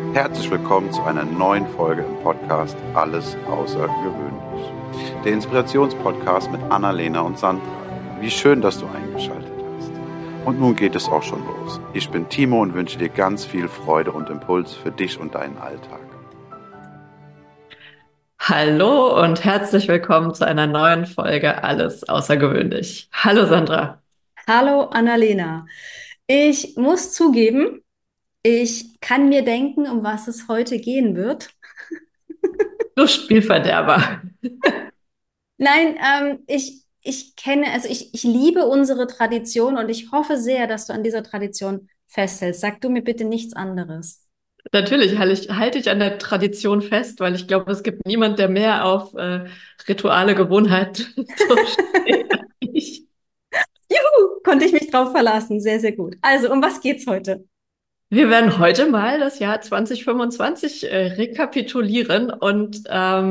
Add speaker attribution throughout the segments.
Speaker 1: Herzlich willkommen zu einer neuen Folge im Podcast Alles Außergewöhnlich. Der Inspirationspodcast mit Annalena und Sandra. Wie schön, dass du eingeschaltet hast. Und nun geht es auch schon los. Ich bin Timo und wünsche dir ganz viel Freude und Impuls für dich und deinen Alltag.
Speaker 2: Hallo und herzlich willkommen zu einer neuen Folge Alles Außergewöhnlich. Hallo Sandra.
Speaker 3: Hallo Annalena. Ich muss zugeben, ich kann mir denken, um was es heute gehen wird.
Speaker 2: Du Spielverderber.
Speaker 3: Nein, ich kenne, ich liebe unsere Tradition und ich hoffe sehr, dass du an dieser Tradition festhältst. Sag du mir bitte nichts anderes.
Speaker 2: Natürlich halte ich an der Tradition fest, weil ich glaube, es gibt niemand, der mehr auf Rituale, Gewohnheit so steht als ich.
Speaker 3: Konnte ich mich drauf verlassen. Sehr, sehr gut. Also, um was geht's heute?
Speaker 2: Wir werden heute mal das Jahr 2025 rekapitulieren und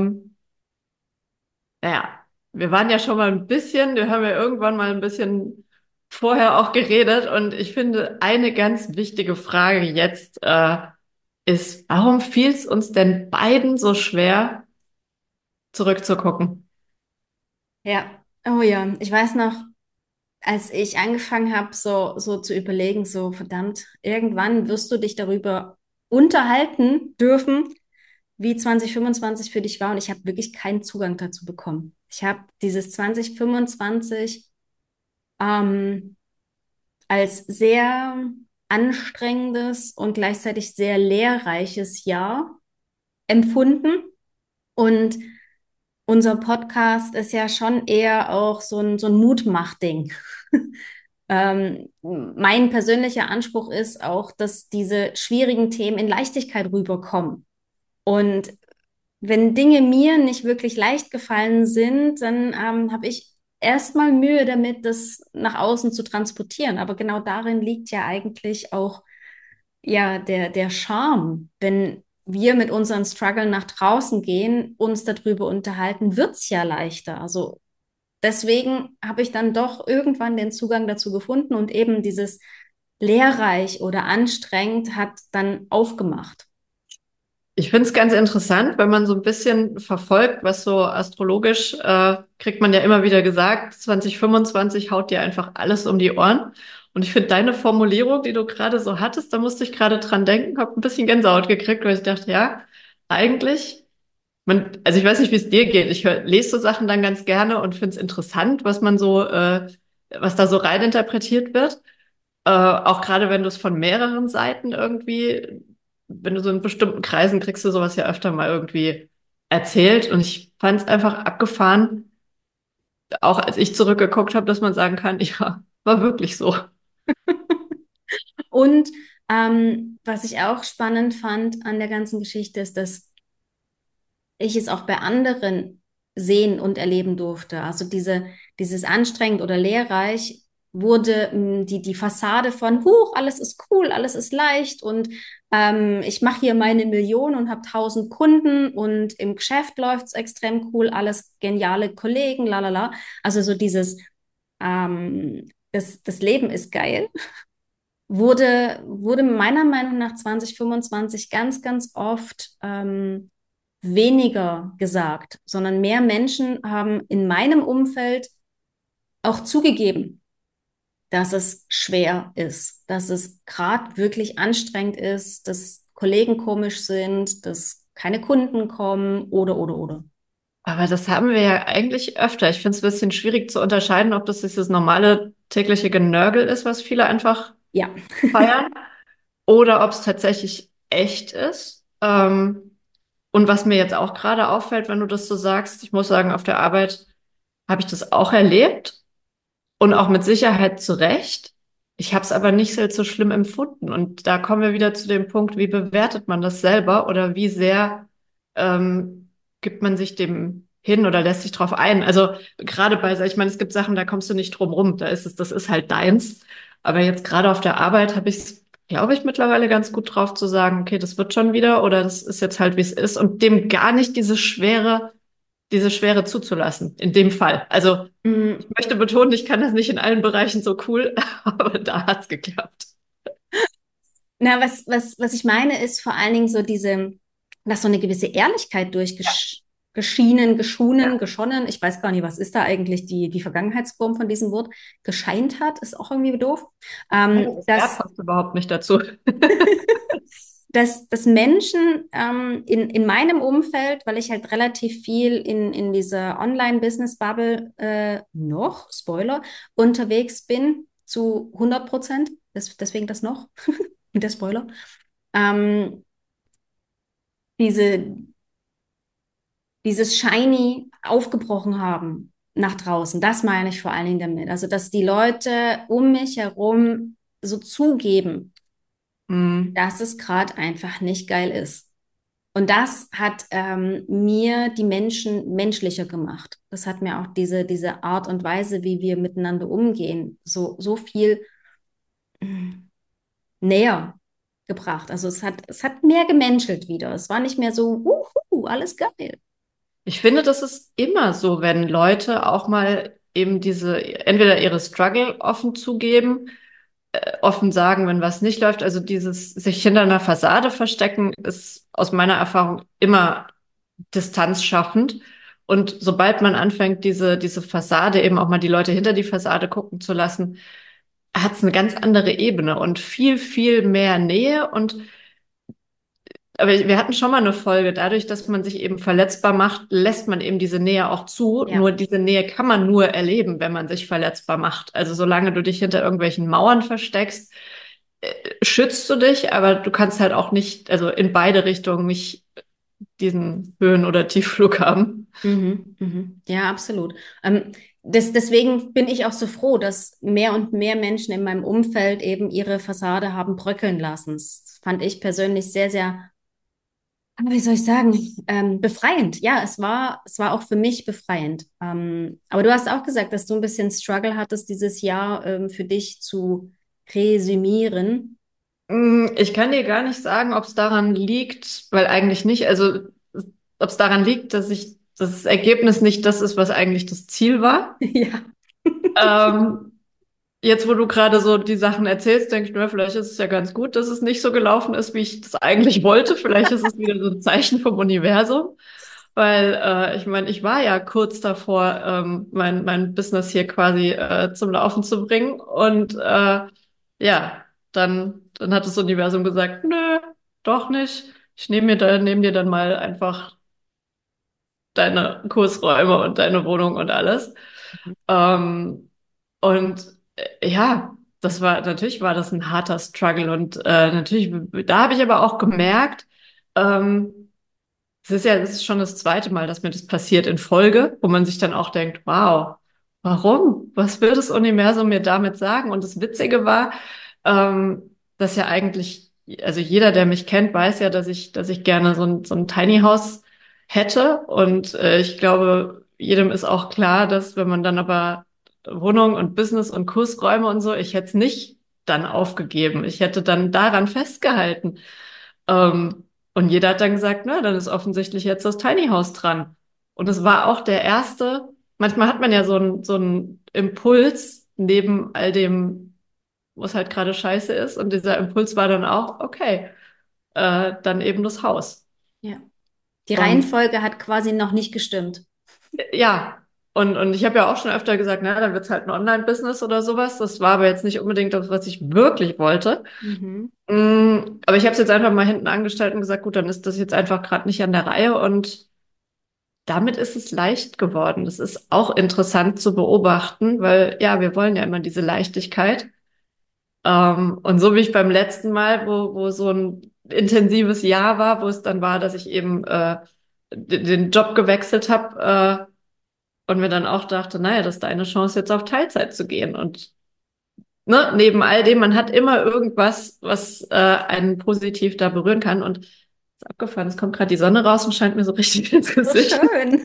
Speaker 2: naja, wir waren ja schon mal ein bisschen, wir haben ja irgendwann mal ein bisschen vorher auch geredet und ich finde, eine ganz wichtige Frage jetzt ist, warum fiel es uns denn beiden so schwer, zurückzugucken?
Speaker 3: Ja, oh ja, ich weiß noch, als ich angefangen habe, so zu überlegen, so verdammt, irgendwann wirst du dich darüber unterhalten dürfen, wie 2025 für dich war. Und ich habe wirklich keinen Zugang dazu bekommen. Ich habe dieses 2025 ähm, als sehr anstrengendes und gleichzeitig sehr lehrreiches Jahr empfunden. Und unser Podcast ist ja schon eher auch so ein Mutmachding. Mein persönlicher Anspruch ist auch, dass diese schwierigen Themen in Leichtigkeit rüberkommen. Und wenn Dinge mir nicht wirklich leicht gefallen sind, dann habe ich erstmal Mühe damit, das nach außen zu transportieren. Aber genau darin liegt ja eigentlich auch ja der Charme. Wenn wir mit unseren Struggle nach draußen gehen, uns darüber unterhalten, wird's ja leichter. Also deswegen habe ich dann doch irgendwann den Zugang dazu gefunden und eben dieses lehrreich oder anstrengend hat dann aufgemacht.
Speaker 2: Ich finde es ganz interessant, wenn man so ein bisschen verfolgt, was so astrologisch, kriegt man ja immer wieder gesagt, 2025 haut dir einfach alles um die Ohren. Und ich finde deine Formulierung, die du gerade so hattest, da musste ich gerade dran denken, habe ein bisschen Gänsehaut gekriegt, weil ich dachte, ja, eigentlich, also ich weiß nicht, wie es dir geht. Lese so Sachen dann ganz gerne und finde es interessant, was da so reininterpretiert wird. Auch gerade wenn du es von mehreren Seiten irgendwie, wenn du so in bestimmten Kreisen kriegst du sowas ja öfter mal irgendwie erzählt. Und ich fand es einfach abgefahren, auch als ich zurückgeguckt habe, dass man sagen kann, ja, war wirklich so.
Speaker 3: Und was ich auch spannend fand an der ganzen Geschichte ist, dass ich es auch bei anderen sehen und erleben durfte. Also dieses anstrengend oder lehrreich wurde die Fassade von, huch, alles ist cool, alles ist leicht und ich mache hier meine Million und habe 1000 Kunden und im Geschäft läuft's extrem cool, alles geniale Kollegen, lalala. Also so das Leben ist geil, wurde meiner Meinung nach 2025 ganz, ganz oft weniger gesagt, sondern mehr Menschen haben in meinem Umfeld auch zugegeben, dass es schwer ist, dass es gerade wirklich anstrengend ist, dass Kollegen komisch sind, dass keine Kunden kommen oder.
Speaker 2: Aber das haben wir ja eigentlich öfter. Ich finde es ein bisschen schwierig zu unterscheiden, ob das dieses normale tägliche Genörgel ist, was viele einfach
Speaker 3: Ja.
Speaker 2: feiern, oder ob es tatsächlich echt ist. Und was mir jetzt auch gerade auffällt, wenn du das so sagst, ich muss sagen, auf der Arbeit habe ich das auch erlebt und auch mit Sicherheit zu Recht. Ich habe es aber nicht so schlimm empfunden. Und da kommen wir wieder zu dem Punkt, wie bewertet man das selber oder wie sehr gibt man sich dem hin oder lässt sich drauf ein. Also gerade ich meine, es gibt Sachen, da kommst du nicht drum rum. Das ist halt deins. Aber jetzt gerade auf der Arbeit habe ich es, glaube ich, mittlerweile ganz gut drauf zu sagen, okay, das wird schon wieder oder das ist jetzt halt, wie es ist und dem gar nicht diese Schwere zuzulassen, in dem Fall. Also ich
Speaker 3: Mm,
Speaker 2: möchte betonen, ich kann das nicht in allen Bereichen so cool, aber da hat's geklappt.
Speaker 3: Na, was ich meine, ist vor allen Dingen so dass so eine gewisse Ehrlichkeit
Speaker 2: Ja.
Speaker 3: geschonnen, ich weiß gar nicht, was ist da eigentlich die Vergangenheitsform von diesem Wort, gescheint hat, ist auch irgendwie doof.
Speaker 2: Ja, das Verb
Speaker 3: Dass
Speaker 2: passt überhaupt nicht dazu.
Speaker 3: dass Menschen in meinem Umfeld, weil ich halt relativ viel in dieser Online-Business-Bubble noch, Spoiler, unterwegs bin, zu 100%, deswegen das noch, der Spoiler, ähm, diese, dieses Shiny aufgebrochen haben nach draußen. Das meine ich vor allen Dingen damit. Also, dass die Leute um mich herum so zugeben,
Speaker 2: Hm.
Speaker 3: dass es gerade einfach nicht geil ist. Und das hat mir die Menschen menschlicher gemacht. Das hat mir auch diese Art und Weise, wie wir miteinander umgehen, so viel näher gebracht. Also es hat mehr gemenschelt wieder. Es war nicht mehr so, alles geil.
Speaker 2: Ich finde, das ist immer so, wenn Leute auch mal eben entweder ihre Struggle offen zugeben, offen sagen, wenn was nicht läuft. Also dieses sich hinter einer Fassade verstecken, ist aus meiner Erfahrung immer Distanz schaffend. Und sobald man anfängt, diese Fassade eben auch mal die Leute hinter die Fassade gucken zu lassen, hat es eine ganz andere Ebene und viel, viel mehr Nähe. Aber wir hatten schon mal eine Folge, dadurch, dass man sich eben verletzbar macht, lässt man eben diese Nähe auch zu.
Speaker 3: Ja.
Speaker 2: Nur diese Nähe kann man nur erleben, wenn man sich verletzbar macht. Also solange du dich hinter irgendwelchen Mauern versteckst, schützt du dich, aber du kannst halt auch nicht, also in beide Richtungen nicht diesen Höhen- oder Tiefflug haben.
Speaker 3: Mhm, mhm. Ja, absolut. Deswegen bin ich auch so froh, dass mehr und mehr Menschen in meinem Umfeld eben ihre Fassade haben bröckeln lassen. Das fand ich persönlich sehr, sehr, wie soll ich sagen, befreiend. Ja, es war auch für mich befreiend. Aber du hast auch gesagt, dass du ein bisschen Struggle hattest, dieses Jahr für dich zu resümieren.
Speaker 2: Ich kann dir gar nicht sagen, ob es daran liegt, weil eigentlich nicht, also ob es daran liegt, dass das Ergebnis nicht das ist, was eigentlich das Ziel war.
Speaker 3: Ja.
Speaker 2: Ähm, Jetzt, wo du gerade so die Sachen erzählst, denke ich mir, vielleicht ist es ja ganz gut, dass es nicht so gelaufen ist, wie ich das eigentlich wollte. Vielleicht ist es wieder so ein Zeichen vom Universum. Weil ich meine, ich war ja kurz davor, mein Business hier quasi zum Laufen zu bringen. Und ja, dann hat das Universum gesagt, nö, doch nicht. Ich nehm dir dann mal einfach deine Kursräume und deine Wohnung und alles. Ähm, und ja, natürlich war das ein harter Struggle und natürlich, da habe ich aber auch gemerkt, es ist schon das zweite Mal, dass mir das passiert in Folge, wo man sich dann auch denkt, wow, warum? Was will das Universum mir damit sagen? Und das Witzige war, dass ja eigentlich, also jeder, der mich kennt, weiß ja, dass ich gerne so ein Tiny House hätte. Und ich glaube, jedem ist auch klar, dass wenn man dann aber Wohnung und Business und Kursräume und so, ich hätte es nicht dann aufgegeben. Ich hätte dann daran festgehalten. Und jeder hat dann gesagt, na, dann ist offensichtlich jetzt das Tiny House dran. Und es war auch der erste, manchmal hat man ja so einen Impuls neben all dem, was halt gerade scheiße ist. Und dieser Impuls war dann auch, okay, dann eben das Haus.
Speaker 3: Ja. Die
Speaker 2: Und
Speaker 3: Reihenfolge hat quasi noch nicht gestimmt.
Speaker 2: ja, und ich habe ja auch schon öfter gesagt, na, dann wird's halt ein Online-Business oder sowas. Das war aber jetzt nicht unbedingt das, was ich wirklich wollte.
Speaker 3: Mhm.
Speaker 2: Aber ich habe es jetzt einfach mal hinten angestellt und gesagt, gut, dann ist das jetzt einfach gerade nicht an der Reihe und damit ist es leicht geworden. Das ist auch interessant zu beobachten, weil ja, wir wollen ja immer diese Leichtigkeit. Und so wie ich beim letzten Mal, wo so ein intensives Jahr war, wo es dann war, dass ich eben den Job gewechselt habe und mir dann auch dachte, naja, das ist deine Chance, jetzt auf Teilzeit zu gehen. Und ne, neben all dem, man hat immer irgendwas, was einen positiv da berühren kann. Und es ist abgefahren, es kommt gerade die Sonne raus und scheint mir so richtig ins
Speaker 3: So
Speaker 2: Gesicht.
Speaker 3: schön.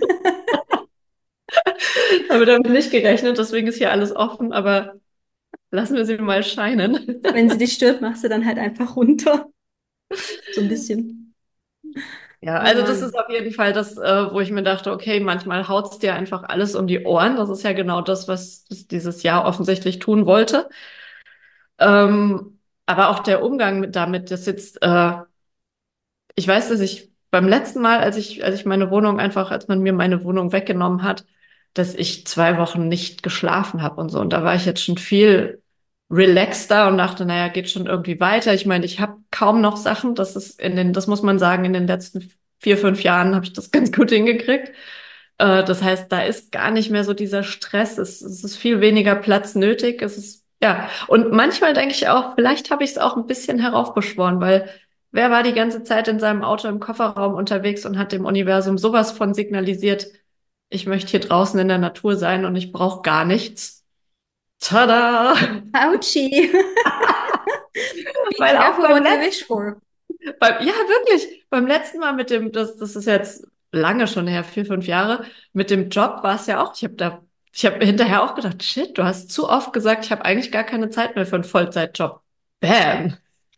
Speaker 2: Habe damit nicht gerechnet, deswegen ist hier alles offen, aber lassen wir sie mal scheinen.
Speaker 3: Wenn sie dich stört, machst du dann halt einfach runter. So ein bisschen.
Speaker 2: Ja,
Speaker 3: Oh
Speaker 2: also das ist
Speaker 3: Mann.
Speaker 2: auf jeden Fall das, wo ich mir dachte, okay, manchmal haut's dir einfach alles um die Ohren. Das ist ja genau das, was es dieses Jahr offensichtlich tun wollte. aber auch der Umgang damit, das jetzt, ich weiß, dass ich beim letzten Mal, als meine Wohnung einfach, als man mir meine Wohnung weggenommen hat, dass ich 2 Wochen nicht geschlafen habe und so. Und da war ich jetzt schon viel relaxter und dachte, naja, geht schon irgendwie weiter. Ich meine, ich habe kaum noch Sachen. Das muss man sagen, in den letzten 4, 5 Jahren habe ich das ganz gut hingekriegt. Das heißt, da ist gar nicht mehr so dieser Stress. Es ist viel weniger Platz nötig. Ja. Und manchmal denke ich auch, vielleicht habe ich es auch ein bisschen heraufbeschworen, weil wer war die ganze Zeit in seinem Auto im Kofferraum unterwegs und hat dem Universum sowas von signalisiert, ich möchte hier draußen in der Natur sein und ich brauche gar nichts. Tada!
Speaker 3: Ouchie. Be
Speaker 2: Weil auch
Speaker 3: careful what you wish for.
Speaker 2: ja, wirklich, beim letzten Mal das ist jetzt lange schon her, 4, 5 Jahre, mit dem Job war es ja auch, ich habe hinterher auch gedacht, shit, du hast zu oft gesagt, ich habe eigentlich gar keine Zeit mehr für einen Vollzeitjob. Bam!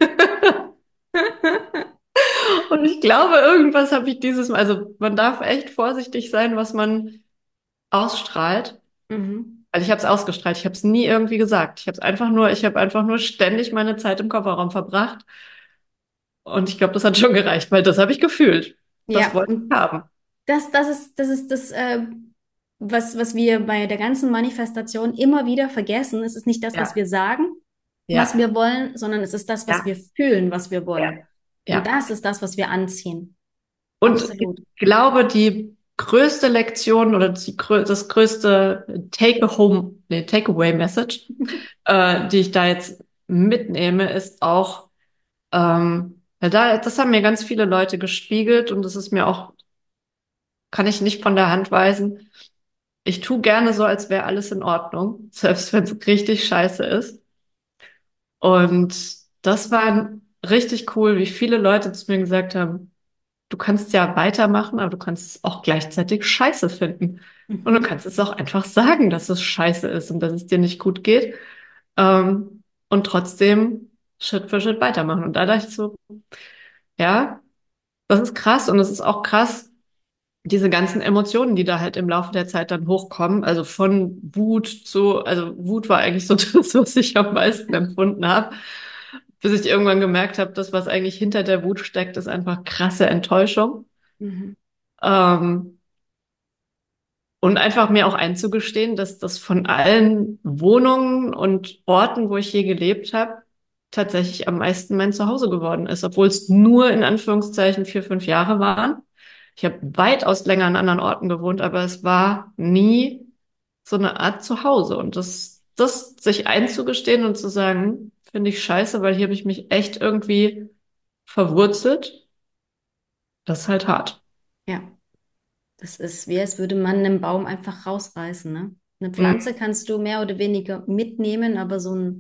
Speaker 2: Und ich glaube, irgendwas habe ich dieses Mal, also man darf echt vorsichtig sein, was man ausstrahlt.
Speaker 3: Mhm.
Speaker 2: Also ich habe es ausgestrahlt, ich habe es nie irgendwie gesagt. Ich habe einfach nur ständig meine Zeit im Kofferraum verbracht. Und ich glaube, das hat schon gereicht, weil das habe ich gefühlt. Das
Speaker 3: Ja,
Speaker 2: wollte ich
Speaker 3: und
Speaker 2: haben.
Speaker 3: das ist das, was wir bei der ganzen Manifestation immer wieder vergessen. Es ist nicht das, was
Speaker 2: Ja,
Speaker 3: wir sagen, was
Speaker 2: ja,
Speaker 3: wir wollen, sondern es ist das, was
Speaker 2: ja,
Speaker 3: wir fühlen, was wir
Speaker 2: ja,
Speaker 3: wollen. Und
Speaker 2: ja.
Speaker 3: das ist das, was wir anziehen.
Speaker 2: Und ich
Speaker 3: Absolut.
Speaker 2: glaube, die größte Lektion oder das größte Takeaway-Message, die ich da jetzt mitnehme, ist auch, das haben mir ganz viele Leute gespiegelt und das ist mir auch, kann ich nicht von der Hand weisen. Ich tue gerne so, als wäre alles in Ordnung, selbst wenn es richtig scheiße ist. Und das war richtig cool, wie viele Leute zu mir gesagt haben, du kannst ja weitermachen, aber du kannst es auch gleichzeitig scheiße finden. Und du
Speaker 3: Mhm.
Speaker 2: kannst es auch einfach sagen, dass es scheiße ist und dass es dir nicht gut geht. Und trotzdem Schritt für Schritt weitermachen. Und da dachte ich so, ja, das ist krass. Und es ist auch krass, diese ganzen Emotionen, die da halt im Laufe der Zeit dann hochkommen. Also von also Wut war eigentlich so das, was ich am meisten empfunden habe. Bis ich irgendwann gemerkt habe, das, was eigentlich hinter der Wut steckt, ist einfach krasse Enttäuschung.
Speaker 3: Mhm.
Speaker 2: Ähm, Und einfach mir auch einzugestehen, dass das von allen Wohnungen und Orten, wo ich je gelebt habe, tatsächlich am meisten mein Zuhause geworden ist, obwohl es nur in Anführungszeichen 4, 5 Jahre waren. Ich habe weitaus länger an anderen Orten gewohnt, aber es war nie so eine Art Zuhause. Und das sich einzugestehen und zu sagen, finde ich scheiße, weil hier habe ich mich echt irgendwie verwurzelt, das ist halt hart.
Speaker 3: Ja, das ist wie, als würde man einen Baum einfach rausreißen, ne? Eine
Speaker 2: Mhm.
Speaker 3: Pflanze kannst du mehr oder weniger mitnehmen, aber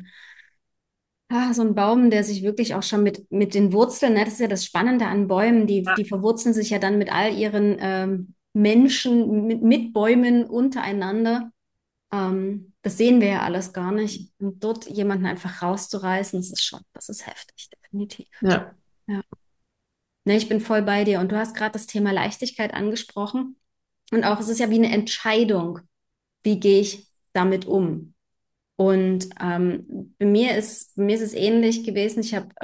Speaker 3: so ein Baum, der sich wirklich auch schon mit den Wurzeln, ne, das ist ja das Spannende an Bäumen, die verwurzeln sich ja dann mit all ihren Menschen, mit Bäumen untereinander. Das sehen wir ja alles gar nicht. Und dort jemanden einfach rauszureißen, das ist heftig, definitiv.
Speaker 2: Ja.
Speaker 3: Ja. Ne, ich bin voll bei dir. Und du hast gerade das Thema Leichtigkeit angesprochen. Und auch, es ist ja wie eine Entscheidung. Wie gehe ich damit um? Und bei mir ist es ähnlich gewesen. Ich habe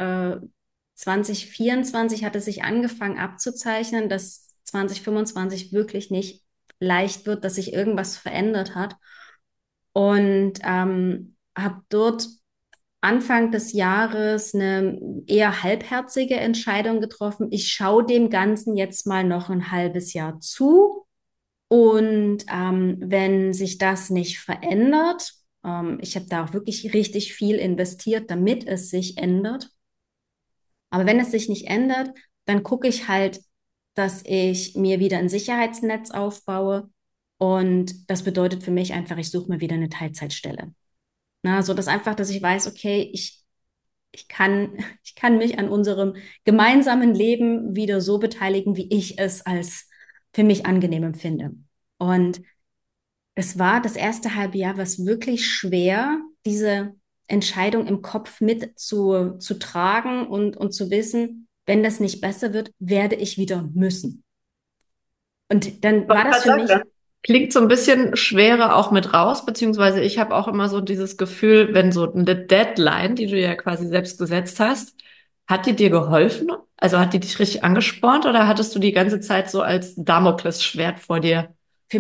Speaker 3: 2024 hat es sich angefangen abzuzeichnen, dass 2025 wirklich nicht leicht wird, dass sich irgendwas verändert hat. Und habe dort Anfang des Jahres eine eher halbherzige Entscheidung getroffen. Ich schaue dem Ganzen jetzt mal noch ein halbes Jahr zu. Und wenn sich das nicht verändert, ich habe da auch wirklich richtig viel investiert, damit es sich ändert. Aber wenn es sich nicht ändert, dann gucke ich halt, dass ich mir wieder ein Sicherheitsnetz aufbaue. Und das bedeutet für mich einfach, ich suche mir wieder eine Teilzeitstelle. Na, so dass einfach, dass ich weiß, okay, ich kann, ich kann mich an unserem gemeinsamen Leben wieder so beteiligen, wie ich es als für mich angenehm empfinde. Und es war das erste halbe Jahr, was wirklich schwer, diese Entscheidung im Kopf mit zu tragen und zu wissen, wenn das nicht besser wird, werde ich wieder müssen. Und dann war
Speaker 2: Wollte
Speaker 3: das
Speaker 2: gerade
Speaker 3: für
Speaker 2: sagen,
Speaker 3: mich,
Speaker 2: ne? Klingt so ein bisschen schwerer auch mit raus, beziehungsweise ich habe auch immer so dieses Gefühl, wenn so eine Deadline, die du ja quasi selbst gesetzt hast, hat die dir geholfen? Also hat die dich richtig angespornt oder hattest du die ganze Zeit so als Damoklesschwert vor dir?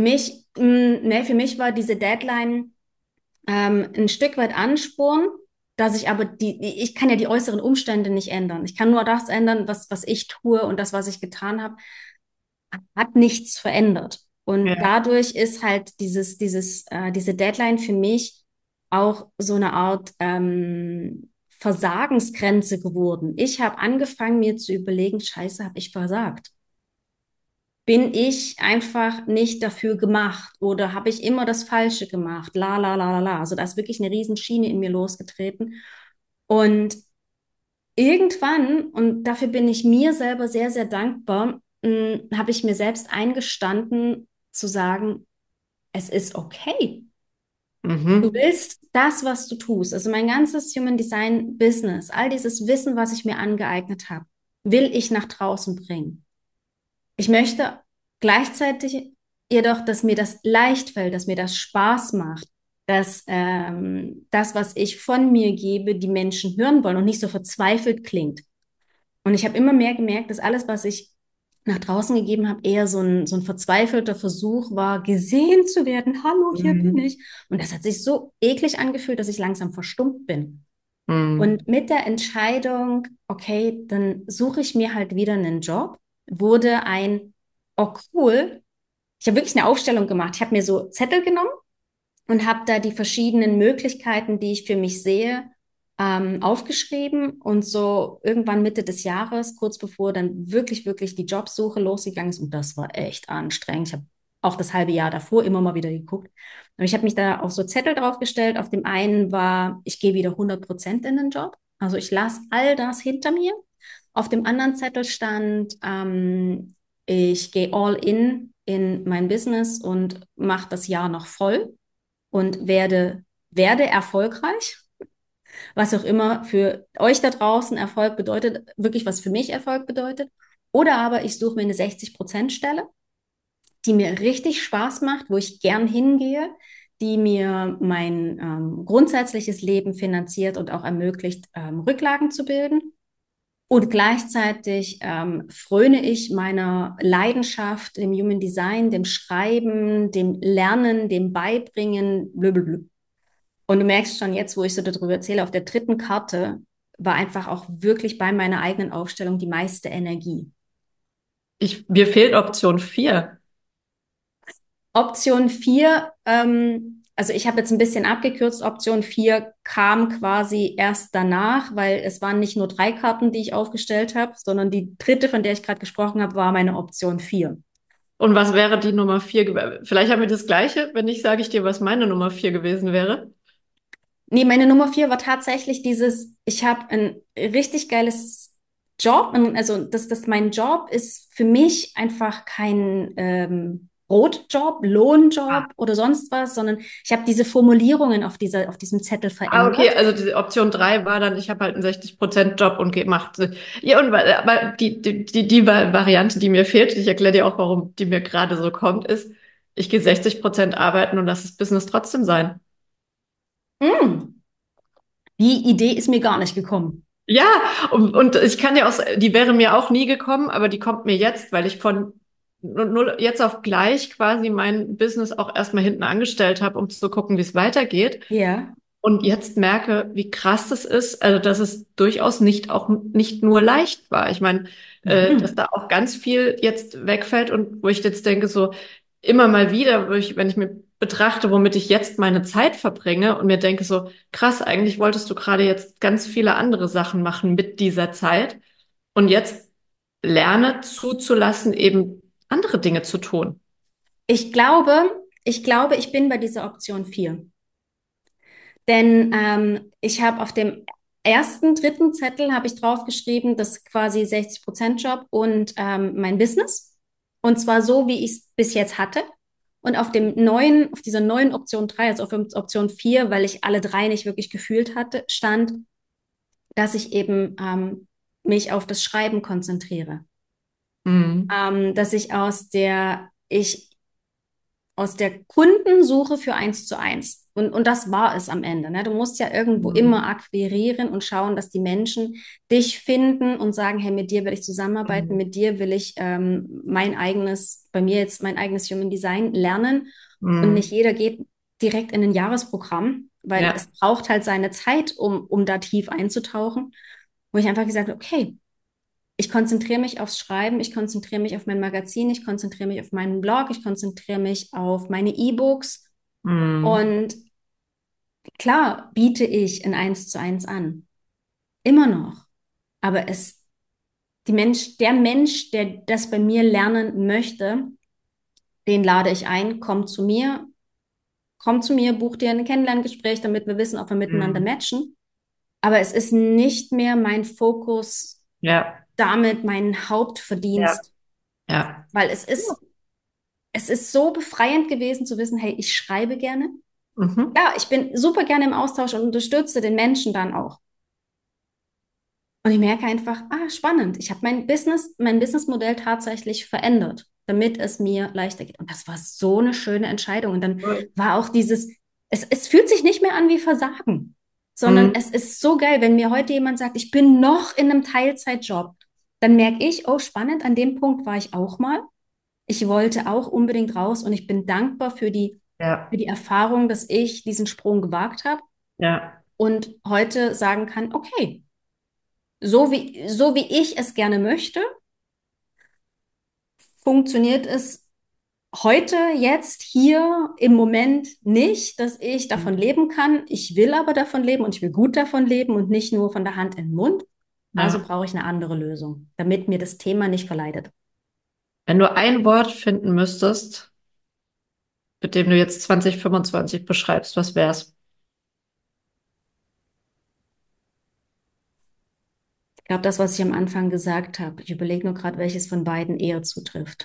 Speaker 3: Für mich war diese Deadline ein Stück weit Ansporn, dass ich aber ich kann ja die äußeren Umstände nicht ändern. Ich kann nur das ändern, was ich tue, und das, was ich getan habe, hat nichts verändert. Und
Speaker 2: Ja.
Speaker 3: dadurch ist halt diese Deadline für mich auch so eine Art Versagensgrenze geworden. Ich habe angefangen, mir zu überlegen, Scheiße, habe ich versagt? Bin ich einfach nicht dafür gemacht oder habe ich immer das Falsche gemacht? La, la, la, la, la. Also da ist wirklich eine Riesenschiene in mir losgetreten. Und irgendwann, und dafür bin ich mir selber sehr, sehr dankbar, habe ich mir selbst eingestanden zu sagen, es ist okay. Du
Speaker 2: Mhm.
Speaker 3: willst das, was du tust, also mein ganzes Human Design Business, all dieses Wissen, was ich mir angeeignet habe, will ich nach draußen bringen. Ich möchte gleichzeitig jedoch, dass mir das leicht fällt, dass mir das Spaß macht, dass das, was ich von mir gebe, die Menschen hören wollen und nicht so verzweifelt klingt. Und ich habe immer mehr gemerkt, dass alles, was ich nach draußen gegeben habe, eher so ein verzweifelter Versuch war, gesehen zu werden. Hallo, hier bin
Speaker 2: Mhm.
Speaker 3: ich. Und das hat sich so eklig angefühlt, dass ich langsam verstummt bin.
Speaker 2: Mhm.
Speaker 3: Und mit der Entscheidung, okay, dann suche ich mir halt wieder einen Job, wurde oh cool, ich habe wirklich eine Aufstellung gemacht. Ich habe mir so Zettel genommen und habe da die verschiedenen Möglichkeiten, die ich für mich sehe, aufgeschrieben. Und so irgendwann Mitte des Jahres, kurz bevor dann wirklich die Jobsuche losgegangen ist, und das war echt anstrengend. Ich habe auch das halbe Jahr davor immer mal wieder geguckt. Aber ich habe mich da auf so Zettel draufgestellt. Auf dem einen war, ich gehe wieder 100% in den Job. Also ich lasse all das hinter mir. Auf dem anderen Zettel stand, ich gehe all in mein Business und mache das Jahr noch voll und werde erfolgreich, was auch immer für euch da draußen Erfolg bedeutet, wirklich was für mich Erfolg bedeutet. Oder aber ich suche mir eine 60% Stelle, die mir richtig Spaß macht, wo ich gern hingehe, die mir mein grundsätzliches Leben finanziert und auch ermöglicht, Rücklagen zu bilden. Und gleichzeitig fröne ich meiner Leidenschaft, dem Human Design, dem Schreiben, dem Lernen, dem Beibringen, blablabla. Und du merkst schon jetzt, wo ich so darüber erzähle, auf der dritten Karte war einfach auch wirklich bei meiner eigenen Aufstellung die meiste Energie.
Speaker 2: Mir fehlt Option 4.
Speaker 3: Option 4, also ich habe jetzt ein bisschen abgekürzt, Option 4 kam quasi erst danach, weil es waren nicht nur 3 Karten, die ich aufgestellt habe, sondern die dritte, von der ich gerade gesprochen habe, war meine Option 4.
Speaker 2: Und was wäre die Nummer 4 gewesen? Vielleicht haben wir das Gleiche. Wenn nicht, sage ich dir, was meine Nummer 4 gewesen wäre.
Speaker 3: Nee, meine Nummer 4 war tatsächlich ich habe ein richtig geiles Job. Also mein Job ist für mich einfach kein Brotjob,
Speaker 2: Ah.
Speaker 3: Lohnjob oder sonst was, sondern ich habe diese Formulierungen auf diesem Zettel
Speaker 2: Ah, okay,
Speaker 3: verändert.
Speaker 2: also die Option 3 war dann, ich habe halt einen 60% Job und macht. Ja, und aber die Variante, die mir fehlt, ich erkläre dir auch, warum die mir gerade so kommt, ist, ich gehe 60% arbeiten und lasse das Business trotzdem sein.
Speaker 3: Mm, die Idee ist mir gar nicht gekommen.
Speaker 2: Ja, und ich kann ja auch, die wäre mir auch nie gekommen, aber die kommt mir jetzt, weil ich von null jetzt auf gleich quasi mein Business auch erstmal hinten angestellt habe, um zu gucken, wie es weitergeht.
Speaker 3: Ja.
Speaker 2: Und jetzt merke, wie krass das ist, also dass es durchaus nicht nur leicht war. Ich meine, dass
Speaker 3: Mhm.
Speaker 2: da auch ganz viel jetzt wegfällt und wo ich jetzt denke, so immer mal wieder, wenn ich mir betrachte, womit ich jetzt meine Zeit verbringe und mir denke, so krass, eigentlich wolltest du gerade jetzt ganz viele andere Sachen machen mit dieser Zeit und jetzt lerne zuzulassen, eben andere Dinge zu tun.
Speaker 3: Ich bin bei dieser Option 4. Denn ich habe auf dem dritten Zettel habe ich draufgeschrieben, das quasi 60% Job und mein Business. Und zwar so, wie ich es bis jetzt hatte. Und auf dieser neuen Option 3, also auf Option 4, weil ich alle 3 nicht wirklich gefühlt hatte, stand, dass ich eben mich auf das Schreiben konzentriere.
Speaker 2: Mhm.
Speaker 3: Dass ich aus der Kundensuche für 1:1. Und das war es am Ende. Ne? Du musst ja irgendwo immer akquirieren und schauen, dass die Menschen dich finden und sagen, hey, mit dir will ich zusammenarbeiten, mit dir will ich bei mir jetzt mein eigenes Human Design lernen. Und nicht jeder geht direkt in ein Jahresprogramm, weil es braucht halt seine Zeit, um da tief einzutauchen. Wo ich einfach gesagt habe, okay, ich konzentriere mich aufs Schreiben, ich konzentriere mich auf mein Magazin, ich konzentriere mich auf meinen Blog, ich konzentriere mich auf meine E-Books. Und klar biete ich ein 1:1 an. Immer noch. Aber der Mensch, der das bei mir lernen möchte, den lade ich ein, komm zu mir, buch dir ein Kennenlerngespräch, damit wir wissen, ob wir miteinander matchen. Aber es ist nicht mehr mein Fokus, damit mein Hauptverdienst.
Speaker 2: Ja.
Speaker 3: Weil es ist so befreiend gewesen zu wissen, hey, ich schreibe gerne. Ja, ich bin super gerne im Austausch und unterstütze den Menschen dann auch. Und ich merke einfach, spannend. Ich habe mein Businessmodell tatsächlich verändert, damit es mir leichter geht. Und das war so eine schöne Entscheidung. Und dann war auch es fühlt sich nicht mehr an wie Versagen, sondern es ist so geil, wenn mir heute jemand sagt, ich bin noch in einem Teilzeitjob, dann merke ich, oh, spannend, an dem Punkt war ich auch mal. Ich wollte auch unbedingt raus und ich bin dankbar für die Erfahrung, dass ich diesen Sprung gewagt habe und heute sagen kann, okay, so wie ich es gerne möchte, funktioniert es heute, jetzt, hier, im Moment nicht, dass ich davon leben kann. Ich will aber davon leben und ich will gut davon leben und nicht nur von der Hand in den Mund. Also brauche ich eine andere Lösung, damit mir das Thema nicht verleidet.
Speaker 2: Wenn du ein Wort finden müsstest, mit dem du jetzt 2025 beschreibst, was wär's?
Speaker 3: Ich glaube, das, was ich am Anfang gesagt habe, ich überlege nur gerade, welches von beiden eher zutrifft.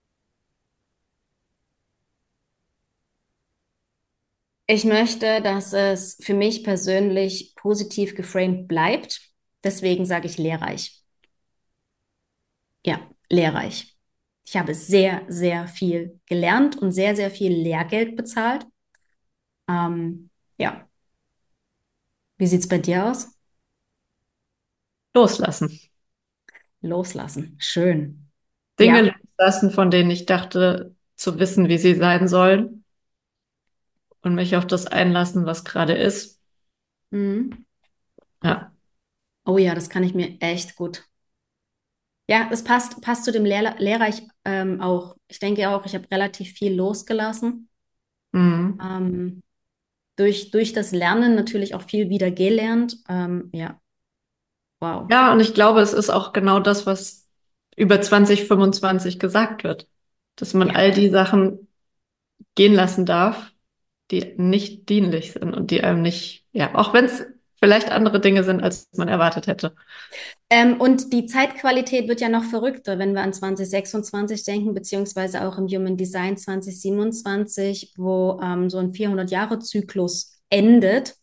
Speaker 3: Ich möchte, dass es für mich persönlich positiv geframed bleibt. Deswegen sage ich lehrreich. Ja, lehrreich. Ich habe sehr, sehr viel gelernt und sehr, sehr viel Lehrgeld bezahlt. Ja. Wie sieht's bei dir aus?
Speaker 2: Loslassen.
Speaker 3: Loslassen. Schön.
Speaker 2: Dinge
Speaker 3: Ja.
Speaker 2: loslassen, von denen ich dachte, zu wissen, wie sie sein sollen. Und mich auf das einlassen, was gerade ist.
Speaker 3: Mhm.
Speaker 2: Ja.
Speaker 3: Oh ja, das kann ich mir echt gut. Ja, das passt zu dem Lehrreich auch. Ich denke auch, ich habe relativ viel losgelassen.
Speaker 2: Mhm.
Speaker 3: Durch das Lernen natürlich auch viel wieder gelernt. Ja, wow.
Speaker 2: Ja, und ich glaube, es ist auch genau das, was über 2025 gesagt wird. Dass man
Speaker 3: Ja.
Speaker 2: all die Sachen gehen lassen darf, die nicht dienlich sind und die einem nicht, ja, auch wenn es vielleicht andere Dinge sind, als man erwartet hätte.
Speaker 3: Und die Zeitqualität wird ja noch verrückter, wenn wir an 2026 denken, beziehungsweise auch im Human Design 2027, wo so ein 400-Jahre-Zyklus endet.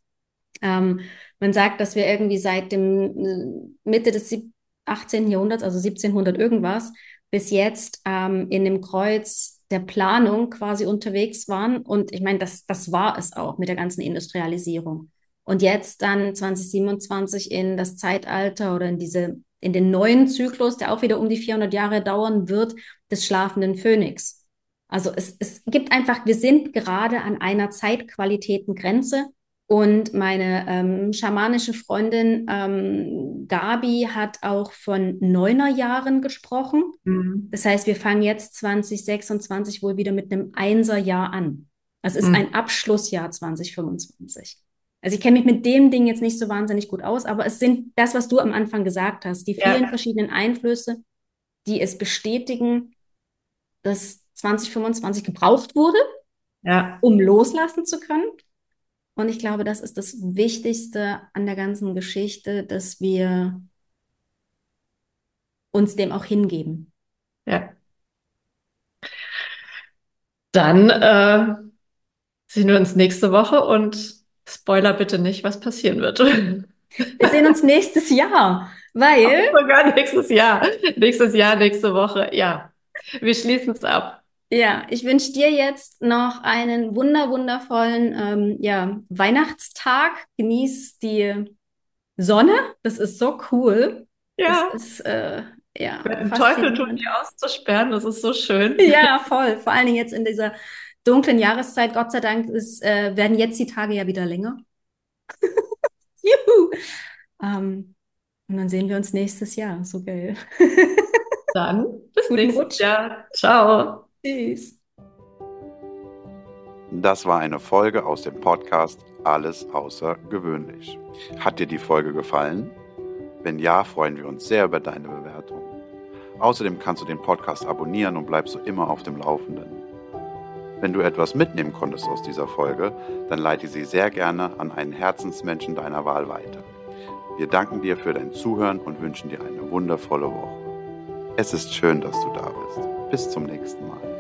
Speaker 3: Man sagt, dass wir irgendwie seit dem Mitte des 18. Jahrhunderts, also 1700 irgendwas, bis jetzt in dem Kreuz der Planung quasi unterwegs waren. Und ich meine, das war es auch mit der ganzen Industrialisierung. Und jetzt dann 2027 in das Zeitalter oder in den neuen Zyklus, der auch wieder um die 400 Jahre dauern wird, des schlafenden Phönix. Also es gibt einfach, wir sind gerade an einer Zeitqualitätengrenze. Und meine schamanische Freundin Gabi hat auch von Neunerjahren gesprochen.
Speaker 2: Mhm.
Speaker 3: Das heißt, wir fangen jetzt 2026 wohl wieder mit einem Einserjahr an. Es ist
Speaker 2: Mhm.
Speaker 3: ein Abschlussjahr 2025. Also ich kenne mich mit dem Ding jetzt nicht so wahnsinnig gut aus, aber es sind das, was du am Anfang gesagt hast, die vielen
Speaker 2: Ja,
Speaker 3: verschiedenen Einflüsse, die es bestätigen, dass 2025 gebraucht wurde,
Speaker 2: ja,
Speaker 3: um loslassen zu können. Und ich glaube, das ist das Wichtigste an der ganzen Geschichte, dass wir uns dem auch hingeben.
Speaker 2: ja. Dann sehen wir uns nächste Woche und Spoiler bitte nicht, was passieren wird.
Speaker 3: Wir sehen uns nächstes Jahr, weil
Speaker 2: Sogar nächstes Jahr. Nächstes Jahr, nächste Woche. Ja, wir schließen es ab.
Speaker 3: Ja, ich wünsche dir jetzt noch einen wundervollen Weihnachtstag. Genieß die Sonne. Das ist so cool. Das
Speaker 2: Ja,
Speaker 3: ist
Speaker 2: ich werde den Teufel tun,
Speaker 3: faszinierend.
Speaker 2: die auszusperren. Das ist so schön.
Speaker 3: Ja, voll. Vor allen Dingen jetzt in dieser dunklen Jahreszeit. Gott sei Dank werden jetzt die Tage ja wieder länger. Juhu. Und dann sehen wir uns nächstes Jahr. So geil.
Speaker 2: Dann bis
Speaker 3: Guten
Speaker 2: nächstes
Speaker 3: Rutsch.
Speaker 2: Jahr. Ciao.
Speaker 3: Tschüss.
Speaker 1: Das war eine Folge aus dem Podcast Alles außergewöhnlich. Hat dir die Folge gefallen? Wenn ja, freuen wir uns sehr über deine Bewertung. Außerdem kannst du den Podcast abonnieren und bleibst so immer auf dem Laufenden. Wenn du etwas mitnehmen konntest aus dieser Folge, dann leite sie sehr gerne an einen Herzensmenschen deiner Wahl weiter. Wir danken dir für dein Zuhören und wünschen dir eine wundervolle Woche. Es ist schön, dass du da bist. Bis zum nächsten Mal.